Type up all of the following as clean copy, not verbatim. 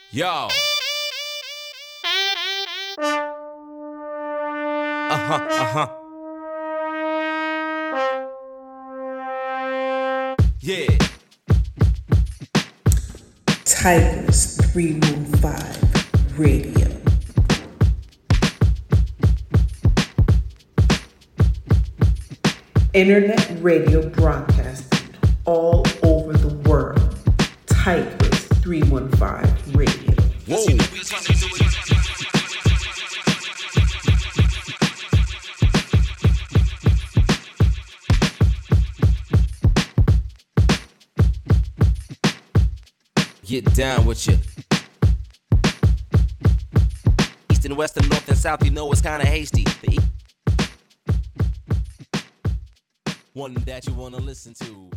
Yo. Yeah. Tigers 315 Radio. Internet radio broadcasting all over the world. Tigers 315 Radio. Whoa. Get down with you. East and west and north and south, you know it's kinda hasty. One that you wanna listen to.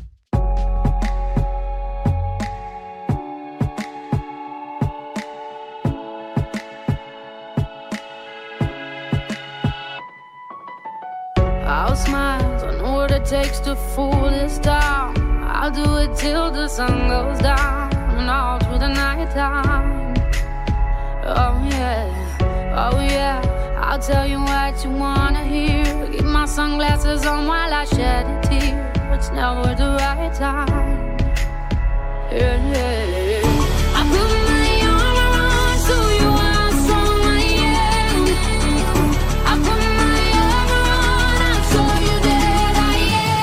I'll smile, I know what it takes to fool this town. I'll do it till the sun goes down and all through the night time. Oh yeah, I'll tell you what you wanna hear. Keep my sunglasses on while I shed a tear. It's never the right time. Yeah. I put my arm around so you how strong I am. I put my arm around and show you that I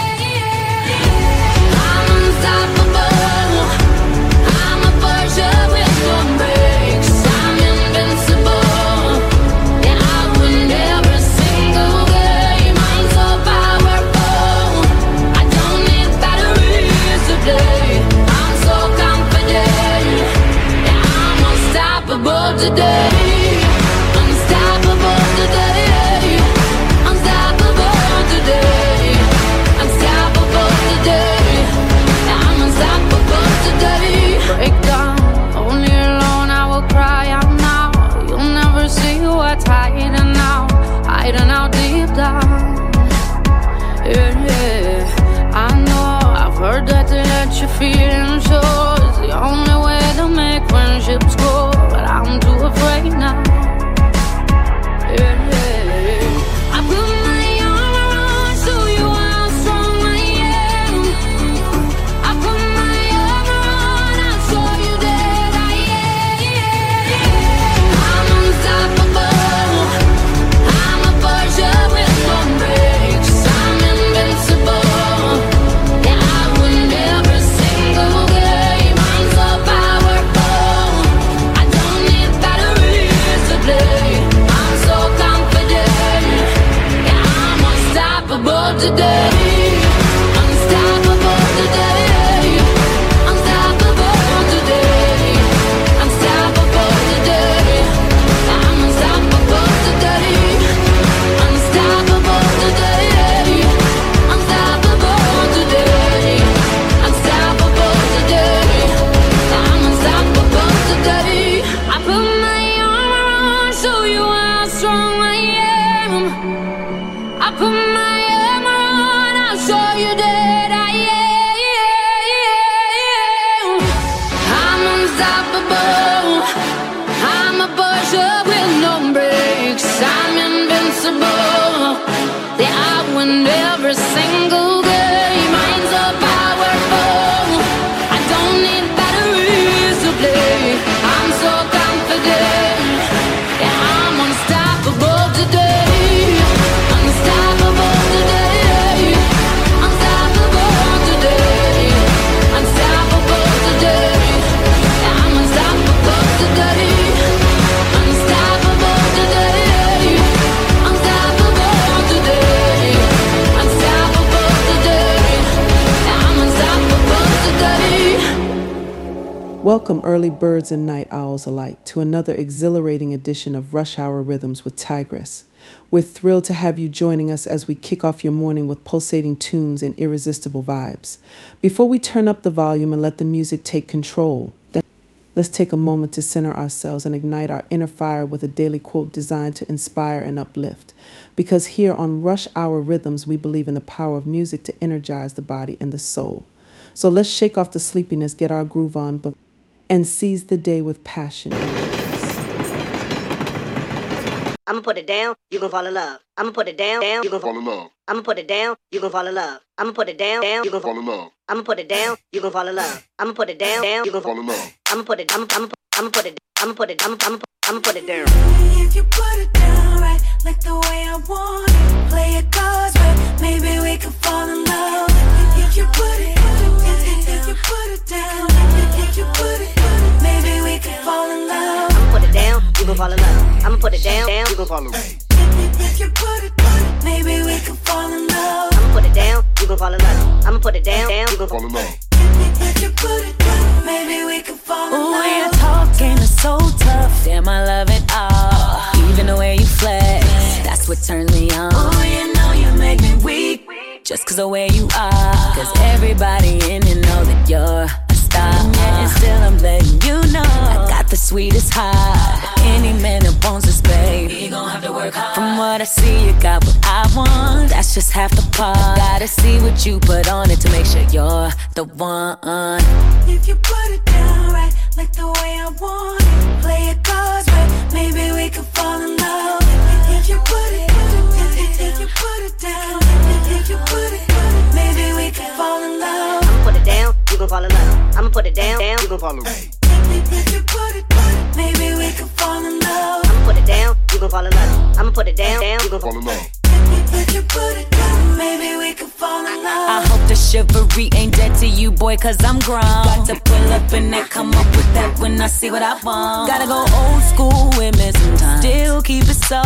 am. I'm unstoppable. I'm a Porsche with no brakes. I'm invincible. Yeah, I win every single game. I'm so powerful. I don't need batteries today. I'm so confident. Yeah, I'm unstoppable today. Unstoppable today. Unstoppable today. Unstoppable today. Yeah, I'm unstoppable today. Break down, only alone I will cry out now. You'll never see what's hiding out deep down. Yeah. I know I've heard that to let you feel and show is the only way to make friendships grow, but I'm too afraid now. Yeah. I put my arm around, show you how strong I am. I put my arm around, I'll show you that I am. I'm unstoppable. I'm a Porsche with no brakes. I'm invincible. Yeah, I win every single game. I'm so powerful. I don't need batteries to play. I'm so confident. Yeah, I'm unstoppable today. Unstoppable today. Unstoppable today. Unstoppable today. I'm unstoppable today. Unstoppable today. Unstoppable today. Unstoppable today. I'm unstoppable today. I put my arm around, show you how strong I am. I put my arm around, I'll show you that I am. I'm unstoppable. I'm a Porsche with no brakes. I'm invincible. Yeah, I win every single game. I'm so powerful. I don't need batteries to play. I'm so confident. Yeah, I'm unstoppable today. Unstoppable today. Unstoppable today. Unstoppable today. Yeah, I'm unstoppable today. Unstoppable today. Unstoppable today. Unstoppable today. Yeah, I'm unstoppable today. Welcome, early birds and night owls alike, to another exhilarating edition of Rush Hour Rhythms with Tigress. We're thrilled to have you joining us as we kick off your morning with pulsating tunes and irresistible vibes. Before we turn up the volume and let the music take control, let's take a moment to center ourselves and ignite our inner fire with a daily quote designed to inspire and uplift. Because here on Rush Hour Rhythms, we believe in the power of music to energize the body and the soul. So let's shake off the sleepiness, get our groove on, but and seize the day with passion. I'ma put it down, you gon' fall in love. I'ma put it down, you gon' fall in love. I'ma put it down, you gon' fall in love. I'ma put it down, you gon' fall in love. I'ma put it down, you gon' fall in love. I'ma put it down, you gon' fall in love. I'ma put it down. If you put it down right, like the way I want it, play it God's way, maybe we can fall in love. If you put it down, if you put it, maybe we can fall in love. I'ma put it down, you gon' fall in love. I'ma put it down, you gon' fall in love. If you put it, maybe we can fall in love. I'ma put it down, you gon' fall in love. I'ma put it down, you gon' fall in love. If you put it down, maybe we can fall in love. Ooh, your talk game is so tough. Damn, I love it all. Even the way you flex, that's what turns me on. Oh, you know you make me weak. Just cause the way you are. Cause everybody in it know that you're a star. Yeah, and still I'm letting you know I got the sweetest heart. Any man that wants this, babe, he gon' have to work hard. From what I see, you got what I want. That's just half the part. Gotta see what you put on it to make sure you're the one. If you put it down right, like the way I want it, play it God's way, maybe we can fall in love. If you put it down, if you put it, maybe we can fall in love. I'ma put it down, you gon' fall in love. I'ma put it down, you gon' fall in love. If you put it down, maybe we can fall in love. I'ma put it down, you gon' fall in love. I'ma put it down, you gon' fall in love. If you put it down, maybe we can fall in love. I hope the chivalry ain't dead to you, boy, cause I'm grown. Got to pull up and that, come up with that when I see what I want. Gotta go old school with me sometimes. Still keep it so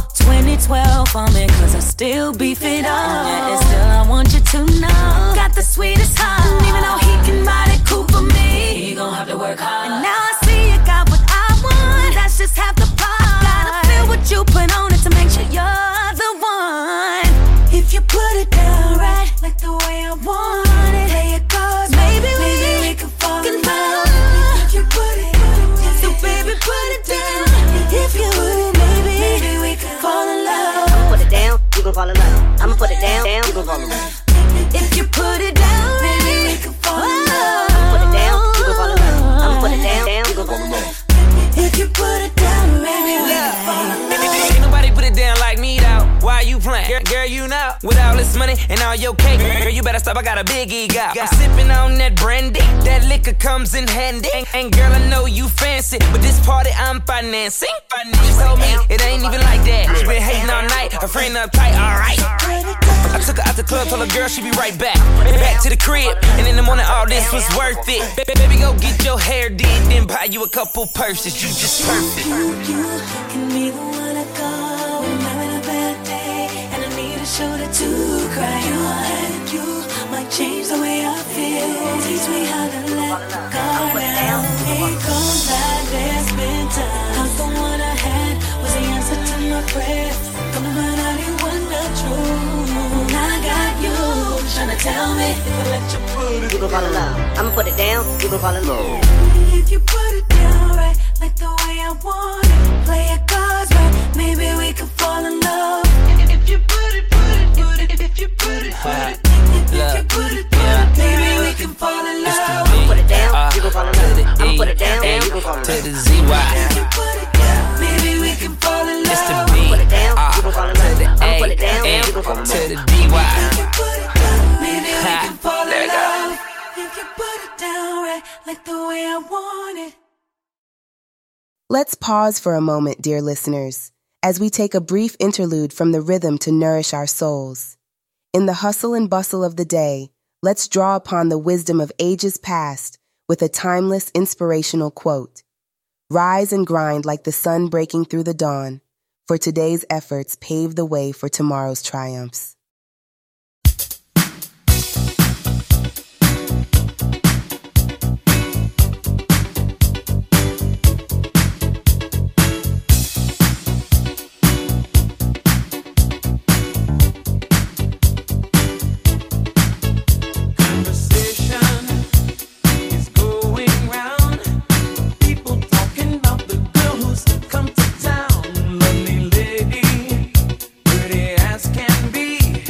2012 for me, cause I still beef it up. And still I want you to know got the sweetest heart. Even though he can ride it cool for me, he gon' have to work hard. And now I see you got what I want. That's just half the part. Gotta feel what you put on it to make sure you're the one. If you put it down right, like the way I want it, play it God's way, maybe we can fall in love. If you put it down, so baby put it down. If you put it, maybe we can fall in love. I'ma put it down, you gon' fall in love. I'ma put it down, you gon' fall in love. If you put it down, maybe we can fall in love. I'ma put it down, you gon' fall in love. I'ma put it down, you gon' fall in love. If you put it down, maybe we can fall in love. Ain't nobody put it down like me though. Why you playing? Girl, you know, with all this money and all your cake, girl, you better stop, I got a big ego. I'm sipping on that brandy, that liquor comes in handy. And girl, I know you fancy, but this party I'm financing. She told me it ain't even like that. She been hating all night, her friend uptight, alright. I took her out the club, told her girl she be right back. Back to the crib, and in the morning all this was worth it. Baby, go get your hair did, then buy you a couple purses. You just perfect. You can be the one I call when I'm having a bad day and I need a shoulder to cry on. You might change the way I feel. Teach me how to let go now. It goes like there's been time. I'm the one I had was the answer to my prayers. Come on, I didn't want the truth. I got you trying to tell me if I let you put it. You gon' fall in love. I'ma put it down, you gon' fall in love. If you put it down right, like the way I want it, play it God's way, maybe we can fall in love. If you put it, if you put it, maybe we can fall in love. I'ma put it down, you gon' fall in love. I'ma put it down, you gon' fall in To love. the ZY. If you put it down, maybe we can fall in It's the love. B. Put it down, you gon' fall in To love. the I'ma A. put it down, And you gon' fall in to love. the DY. If you put it down, maybe we Ha, can fall there in you go. love. If you put it down right, like the way I want it. Let's pause for a moment, dear listeners, as we take a brief interlude from the rhythm to nourish our souls. In the hustle and bustle of the day, let's draw upon the wisdom of ages past with a timeless, inspirational quote. Rise and grind like the sun breaking through the dawn, for today's efforts pave the way for tomorrow's triumphs. Come to town, lovely lady, pretty as can be.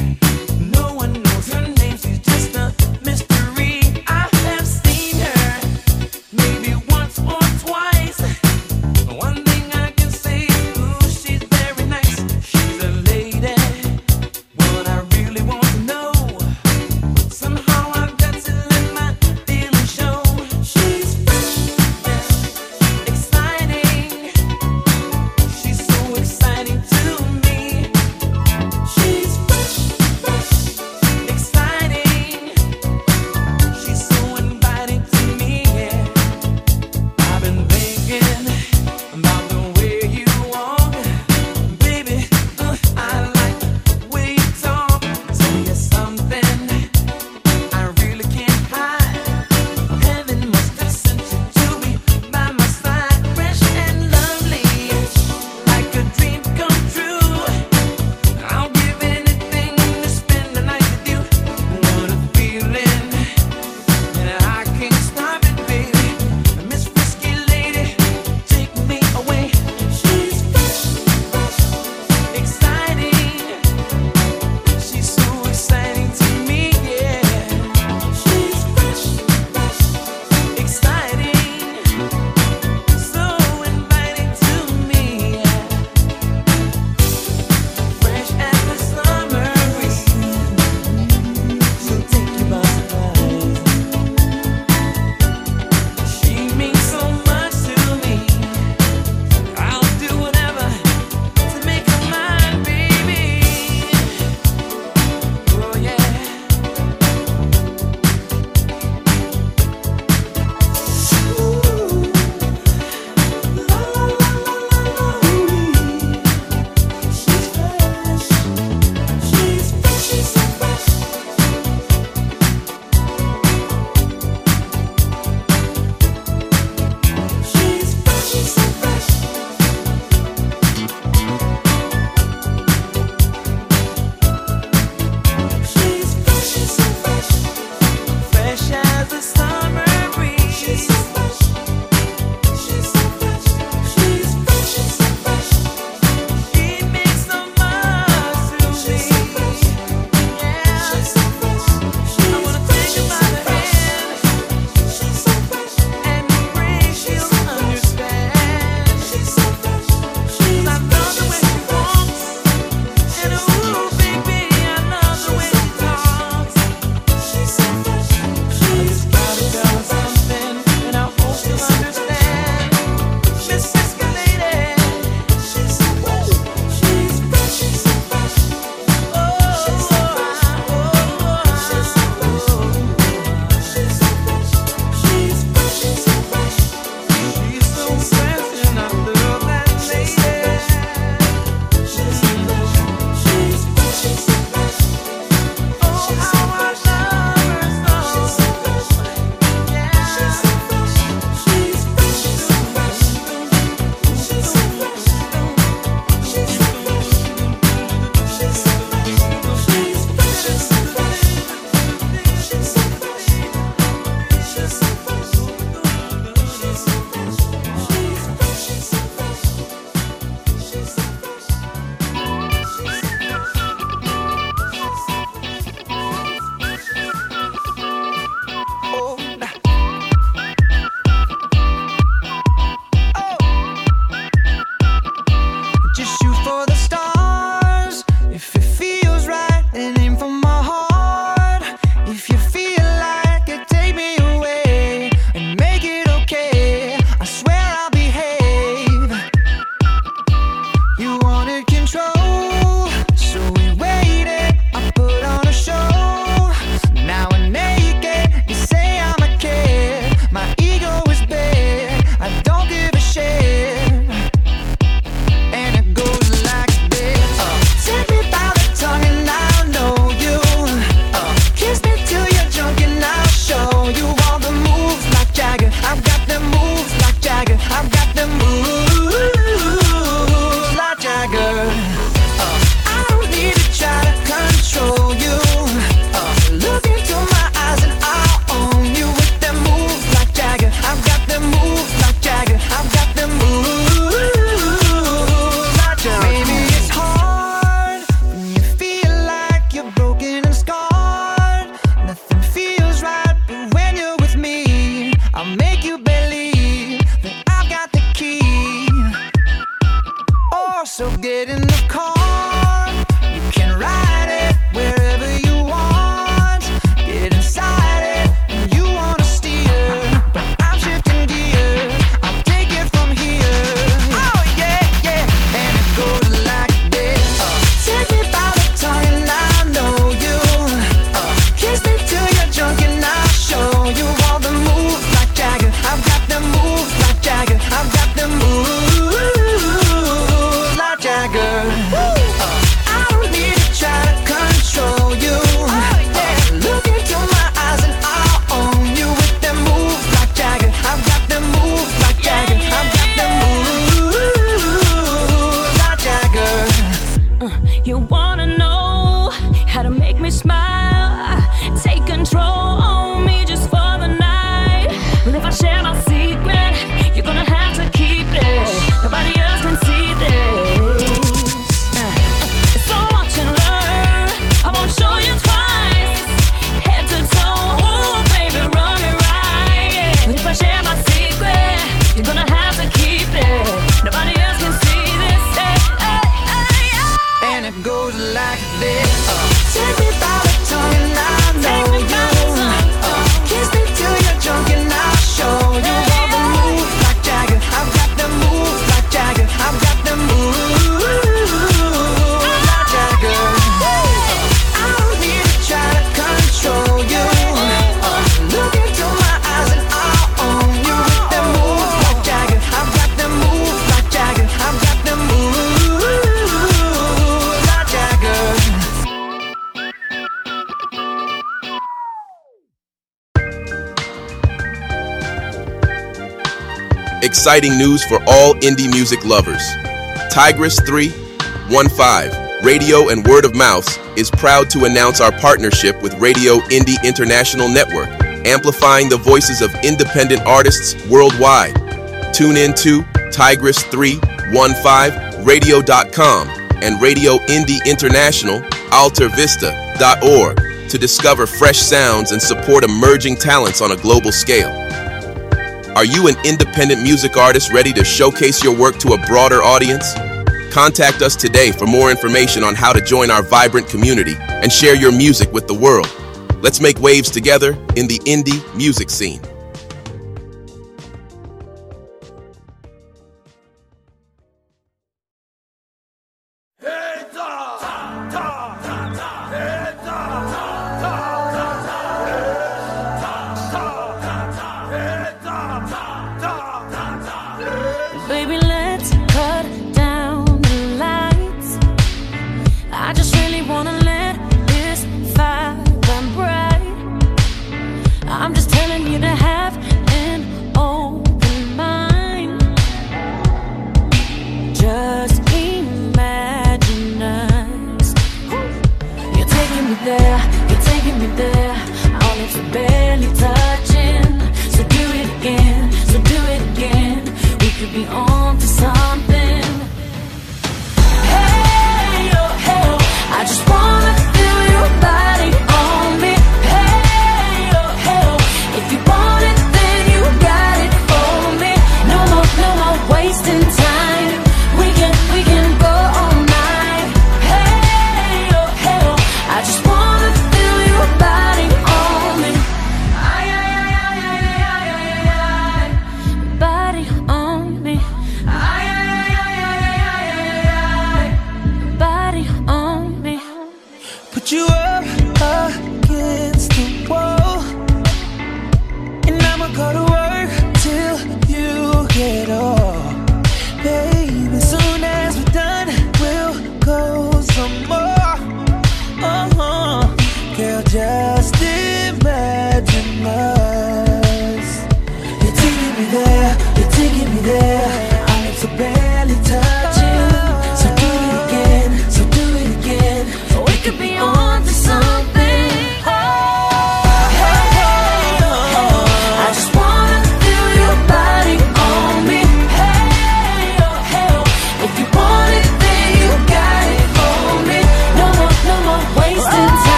Exciting news for all indie music lovers. Tigress 315, Radio and Word of Mouth, is proud to announce our partnership with Radio Indie International Network, amplifying the voices of independent artists worldwide. Tune in to Tigress315radio.com and Radio Indie International, altervista.org to discover fresh sounds and support emerging talents on a global scale. Are you an independent music artist ready to showcase your work to a broader audience? Contact us today for more information on how to join our vibrant community and share your music with the world. Let's make waves together in the indie music scene. baby, let's cut down the lights. I just really wanna let this fire burn bright. I'm just telling you to have an open mind. Just imagine us. You're taking me there, you're taking me there. Our lips are barely touching. So do it again, so do it again. We could be on to something. Hey, oh, hey, oh. I just wanna feel your body on me. Hey, oh, hey, oh. If you want it, then you got it for me. No more wasting time. We can go all night. Hey, oh, hey, oh. I just wanna feel your body on me. Body on me.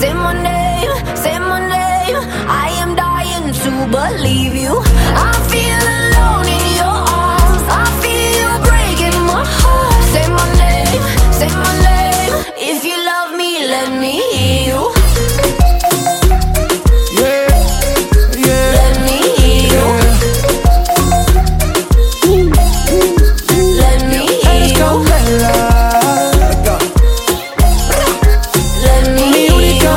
say my name, say my name. I am dying to believe you. I feel alone in your arms. I feel you breaking my heart. Say my name, say my name. If you love me, let me hear you. Let me hear you. Let me hear you. Let me hear you.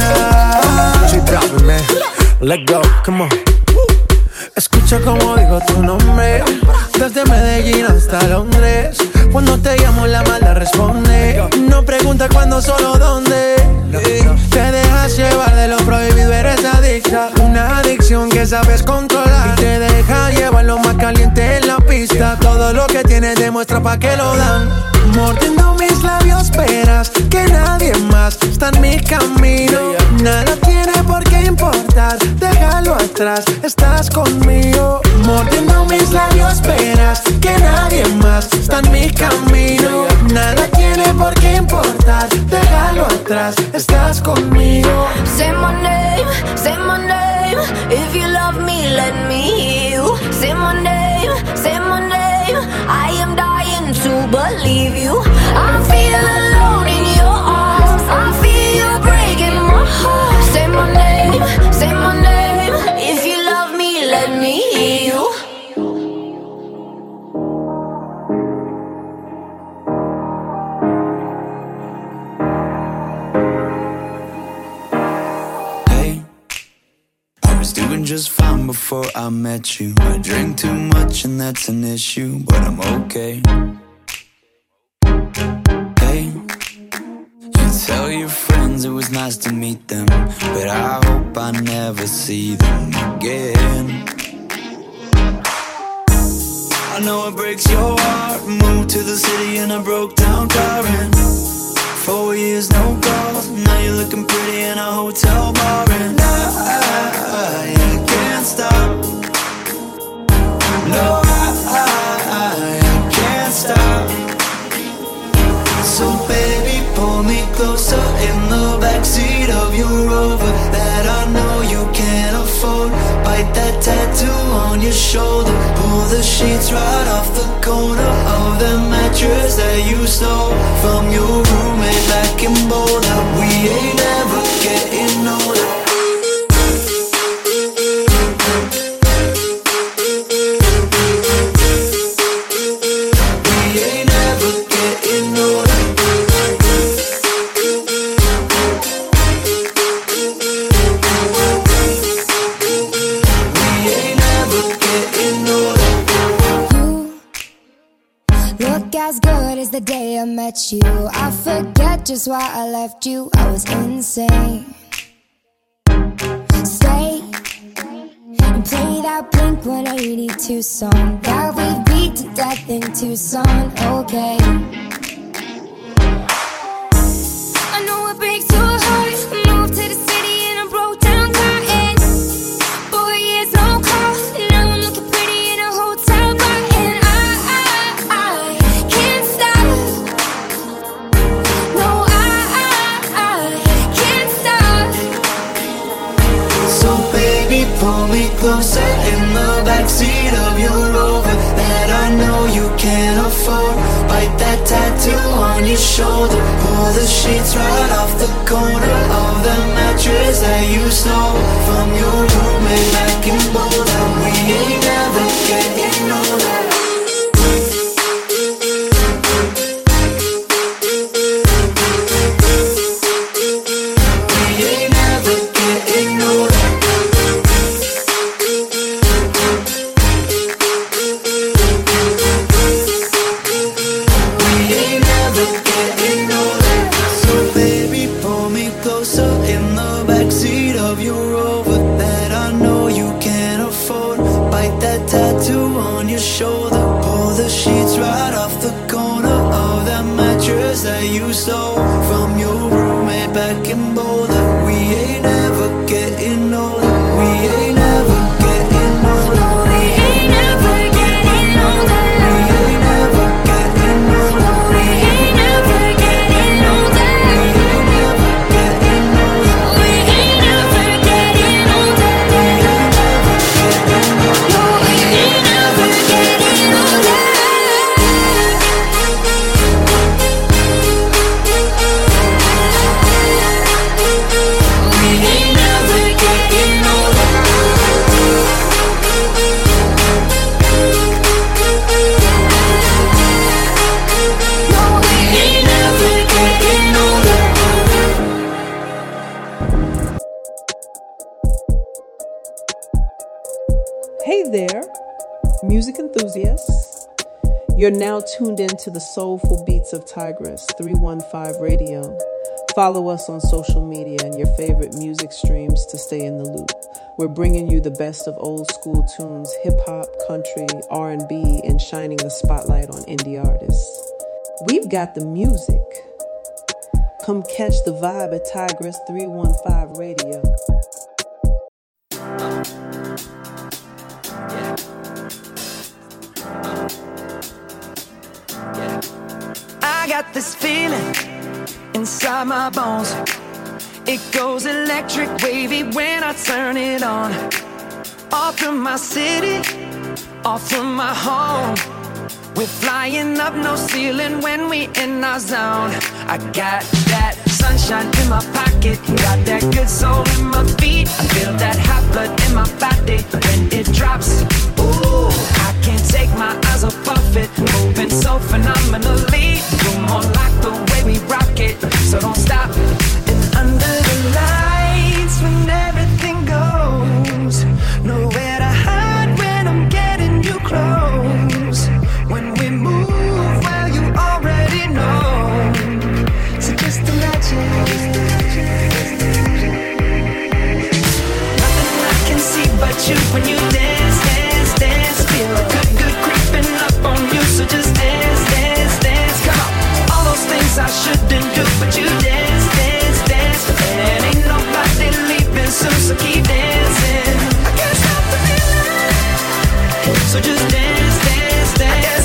Let go, come on. Escucha como digo tu nombre, desde Medellín hasta Londres. Cuando te llamo la mala responde. No pregunta cuándo, solo dónde. Te dejas llevar de lo prohibido, eres adicta. Una adicción que sabes controlar. Y te deja llevar lo más caliente en la pista. Todo lo que tienes demuestra pa' que lo dan. Mordiendo mis labios esperas que nadie más está en mi camino. Nada tiene por qué importar, déjalo atrás, estás conmigo. Mordiendo mis labios esperas que nadie más está en mi camino. Nada tiene por qué importar, déjalo atrás, estás conmigo. Say my name, say my name. If you love me, let me hear you. Say my name, say my name. I am dying to believe you. I feel alone in your arms. I feel you breaking my heart. Say my name, say my name. If you love me, let me hear you. Hey, I was doing just fine before I met you. I drink too much and that's an issue, but I'm okay. Hey, you tell your friends it was nice to meet them, but I hope I never see them again. I know it breaks your heart. Moved to the city in a broke down car and 4 years no calls. Now you're looking pretty in a hotel bar and I can't stop. No, I can't stop. So baby, pull me closer in the backseat of your Rover that I know you can't afford. Bite that tattoo on your shoulder. Pull the sheets right off the corner of the mattress that you stole from your roommate back in Boulder. We ain't ever getting older. As good as the day I met you. I forget just why I left you. I was insane. Stay and play that Blink-182 song that we beat to death in Tucson. Okay. I know it breaks your heart. Moved to the city and I broke down car and 4 years no call. Now I'm looking pretty in a hotel bar and I can't stop. No, I can't stop. So baby, pull me closer in the backseat of your Rover that I know you can't afford. Bite that tattoo on your shoulder. Pull the sheets right off the corner of the mattress that you stole from your roommate back in Boulder. We ain't never getting older. That you stole from your roommate back in Boulder. We ain't ever getting older. We ain't ever getting older. We ain't ever getting older. We ain't ever getting older. We ain't ever getting older. We ain't ever getting older. Hey there, music enthusiasts. You're now tuned in to the soulful beats of Tigress 315 Radio. Follow us on social media and your favorite music streams to stay in the loop. We're bringing you the best of old school tunes, hip-hop, country, R&B, and shining the spotlight on indie artists. We've got the music. Come catch the vibe at Tigress 315 Radio. I got this feeling inside my bones. It goes electric wavy when I turn it on. Off from my city, off from my home. We're flying up, no ceiling when we in our zone. I got that sunshine in my pocket, got that good soul in my feet. I feel that hot blood in my body when it drops. Ooh, I can't take my eyes off of it, moving so phenomenally. You're more like the way we rock it, so don't stop. And under the lights when everything goes, nowhere to hide when I'm getting you close. When we move, well, you already know. So just imagine. Nothing I can see but you when you dance, dance, dance. Feel good, good creeping up on you. So just dance, dance, dance. Come on. All those things I shouldn't do, but you dance, dance, dance. And ain't nobody leaving soon, so keep dancing. I can't stop the feeling. So just dance, dance, dance.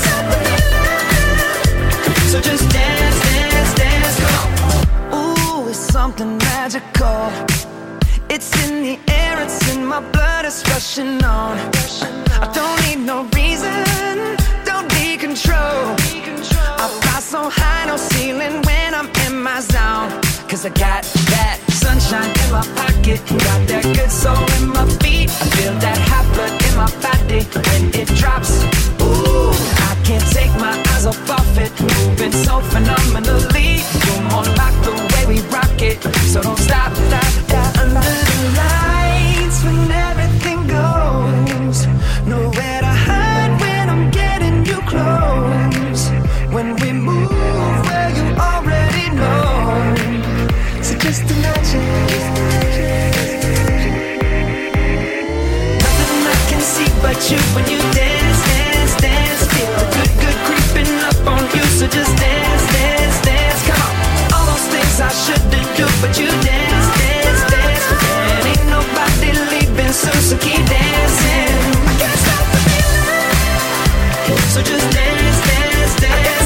So just dance, dance, dance, come on. Ooh, it's something magical. It's in the air, it's in my blood, it's rushing on. I don't need no reason, don't need control. I fly so high, no ceiling when I'm in my zone. Cause I got that sunshine in my pocket, got that good soul in my feet. I feel that hot blood in my body when it drops. Ooh, I can't take my eyes off of it, moving so phenomenally. You're more like the way we rock it, so don't stop, stop, stop. Under the lights when everything goes, nowhere to hide when I'm getting you close. When we move, well, you already know. So just imagine. Nothing I can see but you when you dance, dance, dance. Feel good, good creeping up on you. So just dance, dance, dance. Come on. All those things I shouldn't do, but you dance, dance, dance. And ain't nobody leaving soon, so keep dancing. I can't stop the feeling. So just dance, dance, dance.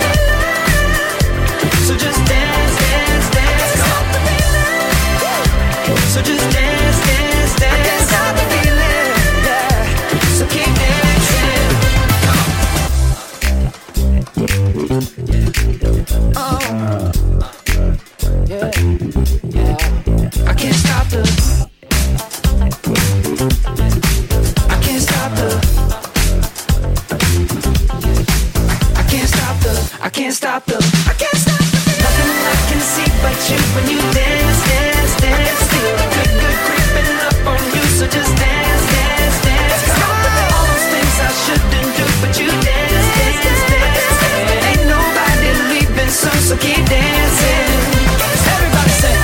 So just dance, dance, dance. So just dance, dance, dance. I can't stop the feeling, yeah. So keep dancing. Oh, yeah, yeah. I can't stop the. I can't stop the. I can't stop the. I can't stop the. I can't stop the. Nothing I can see but you when you dance, dance, dance. Feel good, good creeping up on you. So just dance, dance, dance. Come on. All those things I shouldn't do, but you dance, dance, dance. And ain't nobody leaving soon, so keep dancing. Everybody say.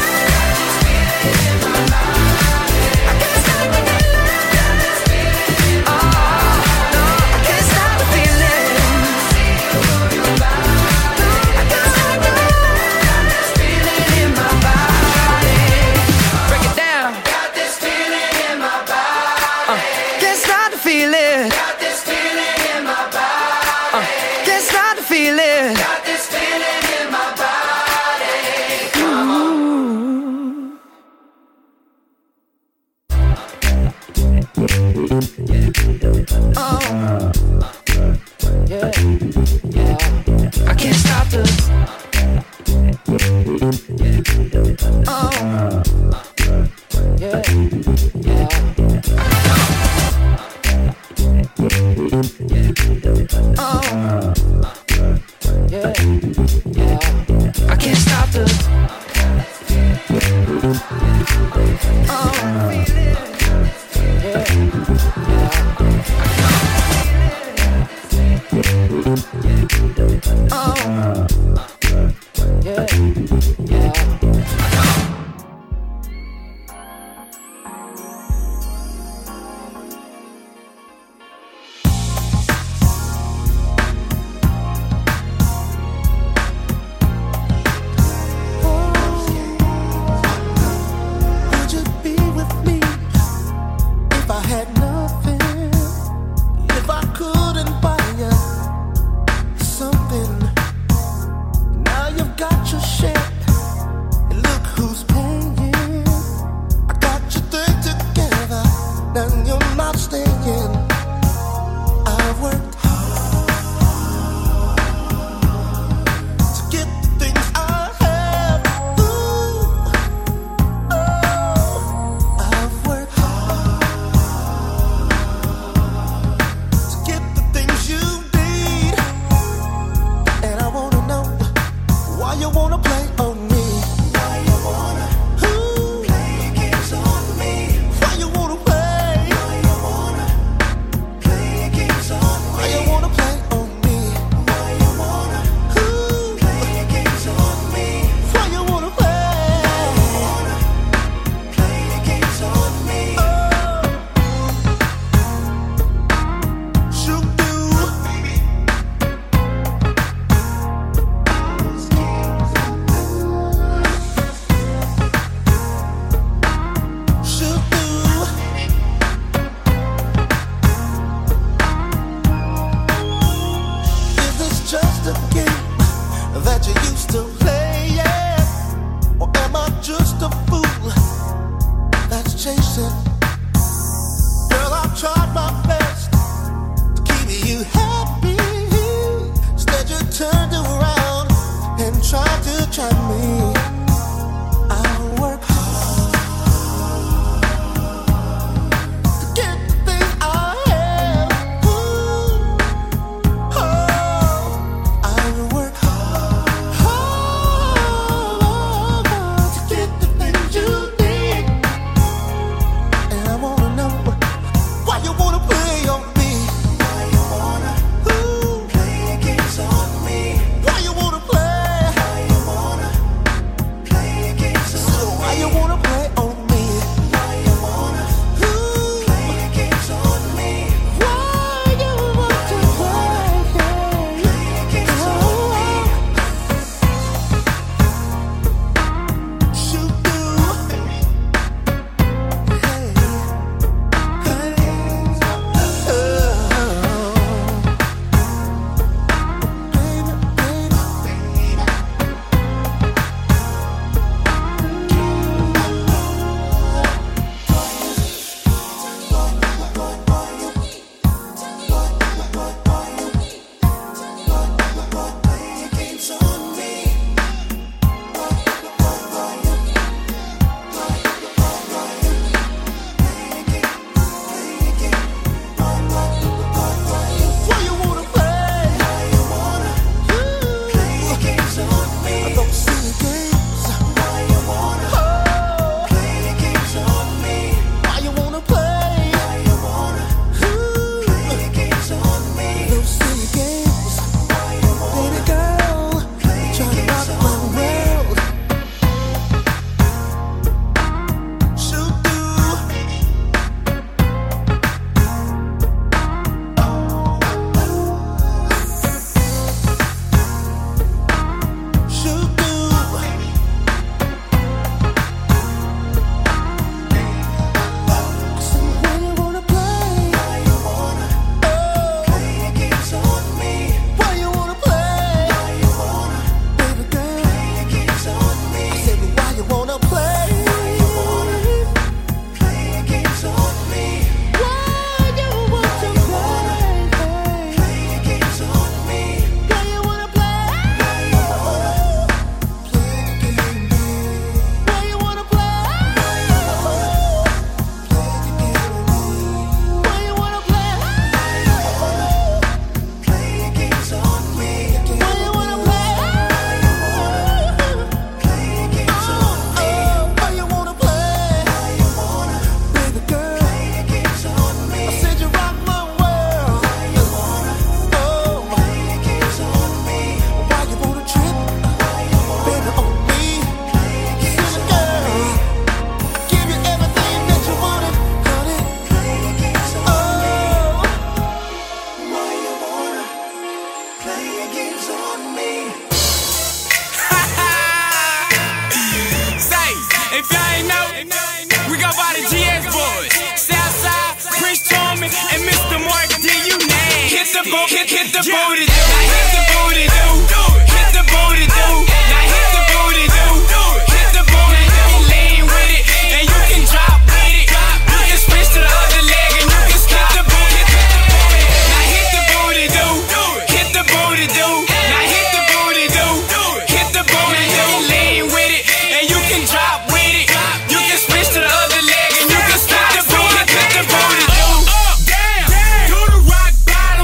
If y'all ain't know, we go by the GS boys. Southside, Prince Charming, and Mr. Mark D. You name. Hit the booty, now hit the booty, do. Hit the booty, do. Now hit the booty, do. Hit the booty, do. Lean with it, and you can drop with it. You can switch to the other leg, and you can skip the booty. Now hit the booty, do. Hit the booty, do. Now hit the booty, do. Hit the booty, do. Lean with it, and you can drop with it. You can switch to the other leg, and you can skip the booty. Hit the booty, do. Do the rock bottom.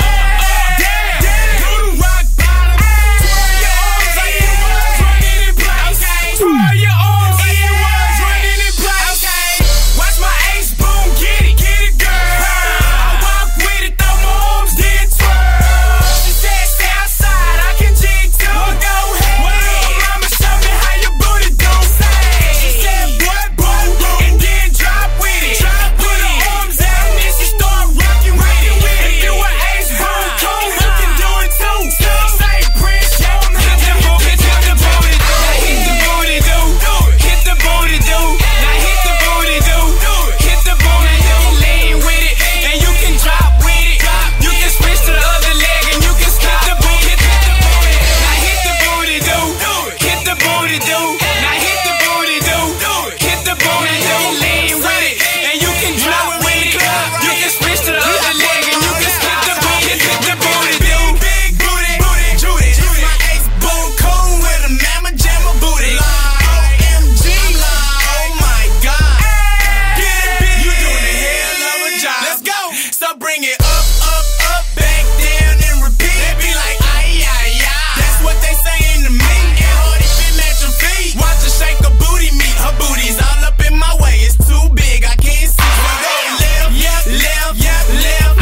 Do the rock bottom. Twirl your arms like you was running in place. Twirl your arms like you was running in place. Watch my ace boom, get it, girl. I walk with it, throw my arms, then twirl. She said, stay outside, I can jig too. Well, go ahead. Well, mama, show me how your booty do. She said, boy, and then drop with it. Put her arms out, and then she start rocking with it. If you an ace boom, cool, you can do it too. Say Prince, hit the booty, now hit the booty, do. Hit the booty, do. Now hit the booty, do. Hit the booty, do. Lean with it, and you can drop with it. You can switch to the other leg, and you can skip the booty. Now hit the booty, do. Hit the booty, do. Now hit the booty, do. Hit the booty, do. Lean with it, and you can drop with it. You can switch to the other leg, and you can skip the booty. Hit the booty, do. Big booty, Judy. My ace boom, cool with a mamma jamma booty. OMG, oh my God. Get it big, you doing a hell of a job. Let's go. So bring it up, back down and repeat. They be like, ay, ay, ay. That's what they saying to me. And Hardy fit match your feet. Watch her shake her booty meat. Her booty's all up in my way. It's too big, I can't see. So go left, left.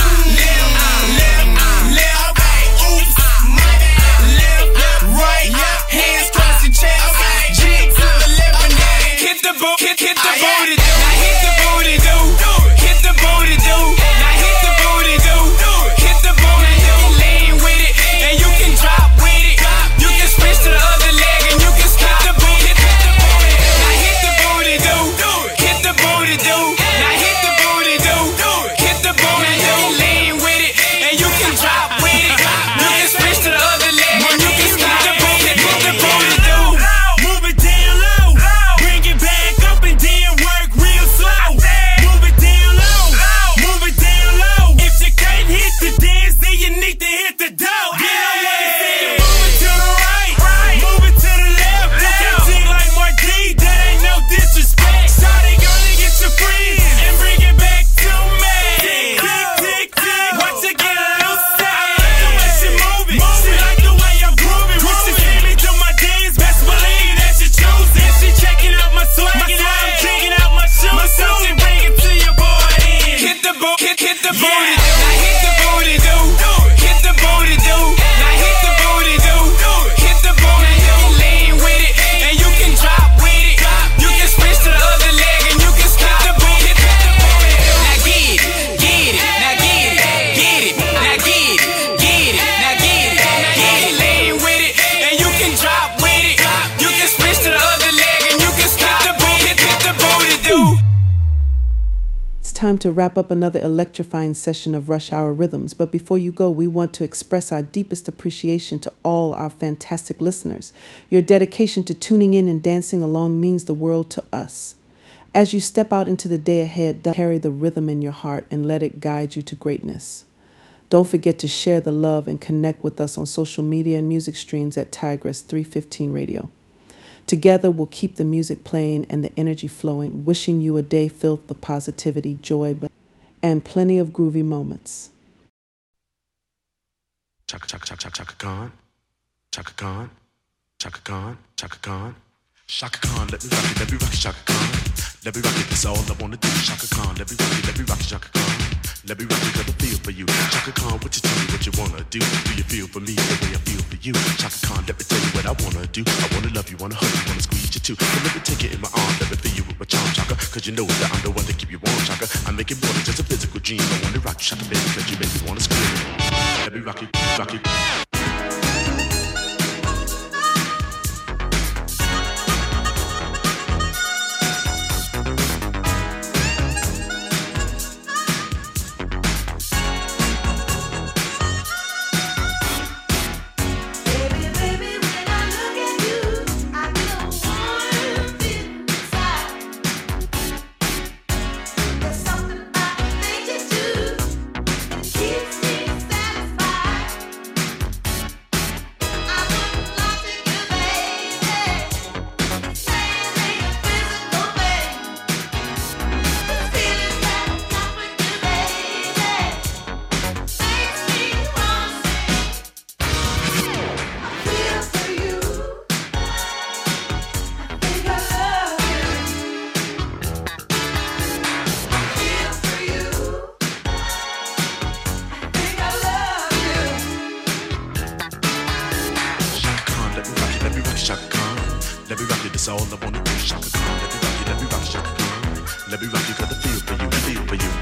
Okay, oops, my bad. Left, right, hands cross your chest. Okay, jig to the left and then hit the booty, do. Now hit the booty, do. Hit the booty, do. Now hit the booty, do. Hit the booty, do. Lean with it, and you can drop with it. You can switch to the other leg, and you can skip the booty. Now hit the booty, do. Hit the booty, do. Now hit the booty, do. Hit the booty, do. Lean with it, and you can drop with it. You can switch to the other leg, and you can skip the booty. Hit the booty, do. Move it down low, bring it back up, and then work real slow. Move it down low, move it down low. If you can't hit the dance, then you need to hit the dough. Get away. Move it to the right, move it to the left. You can't sing like Mark D, that ain't no disrespect. Shawty gonna get your friends and bring it back to me. Tick, watch it get loose. I like the way she move it. She like the way I'm grooving. When she see me do my dance, best believe that she choose it. She checking out my swag, and I'm checking out my shoes. So she bring it to your boy. Hit the booty, now hit the booty, do. Hit the booty, do. Now hit the booty, do. Hit the booty, do. Lean with it, and you can drop with it. You can switch to the other leg, and you can skip the booty. Now get it, now get it, now get it, now get it. Lean with it, and you can drop with it. You can switch to the other leg, and you can skip the booty. Hit the booty, do. It's time to wrap up another electrifying session of Rush Hour Rhythms. But before you go, we want to express our deepest appreciation to all our fantastic listeners. Your dedication to tuning in and dancing along means the world to us. As you step out into the day ahead, carry the rhythm in your heart and let it guide you to greatness. Don't forget to share the love and connect with us on social media and music streams at Tigress 315 Radio. Together, we'll keep the music playing and the energy flowing, wishing you a day filled with positivity, joy, and plenty of groovy moments. Chaka Khan, Chaka Khan, Chaka Khan, Chaka Khan. Chaka Khan, let me rock it, Chaka Khan. Let me rock it, that's all I wanna do. Chaka Khan, let me rock it, Chaka Khan. Let me rock it, cause I feel for you. Chaka Khan, what you tell me what you wanna do? Do you feel for me the way I feel for you? Chaka Khan, let me tell you what I wanna do. I wanna love you, wanna hug you, wanna squeeze you too. So let me take it in my arms, let me feel you with my charm, Chaka. Cause you know that I'm the one to keep you warm, Chaka. I make it more than just a physical dream. I wanna rock you, Chaka, baby, cause you make me wanna scream. Let me rock it, rock it. let me rock you, got the feel for you, feel for you.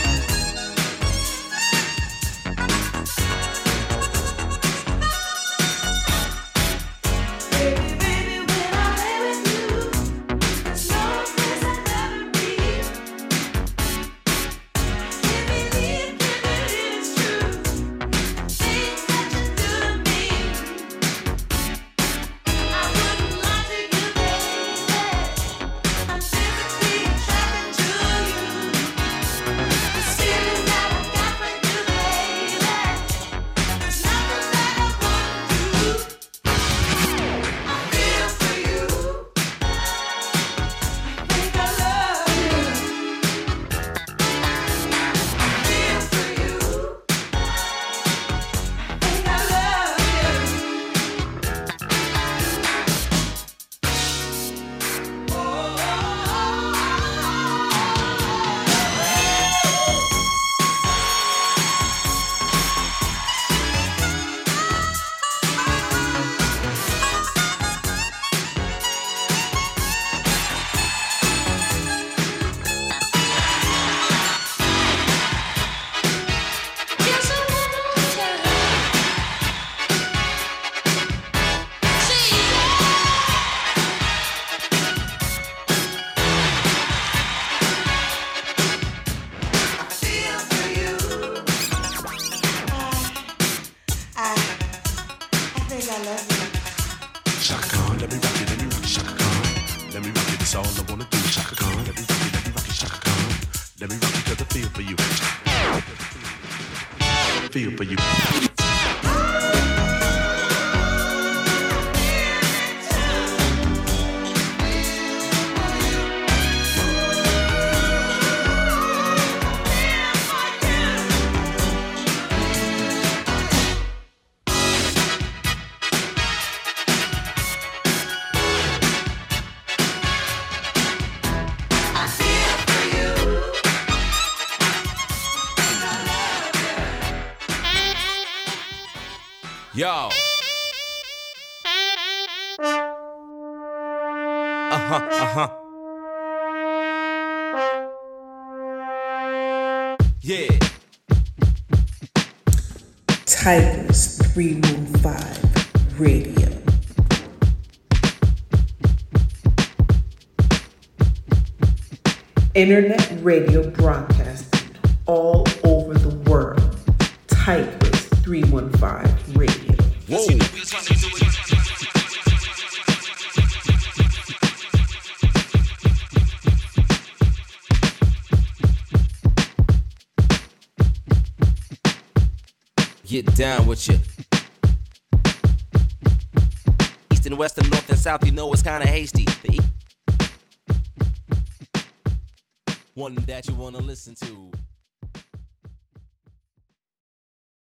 Feel for you. Yo. Yeah. Tigers 315 Radio. Internet radio broadcasting all over the world. Tigers 315 Radio. Whoa. Get down with you. East and west and north and south, you know it's kinda hasty. One that you wanna listen to.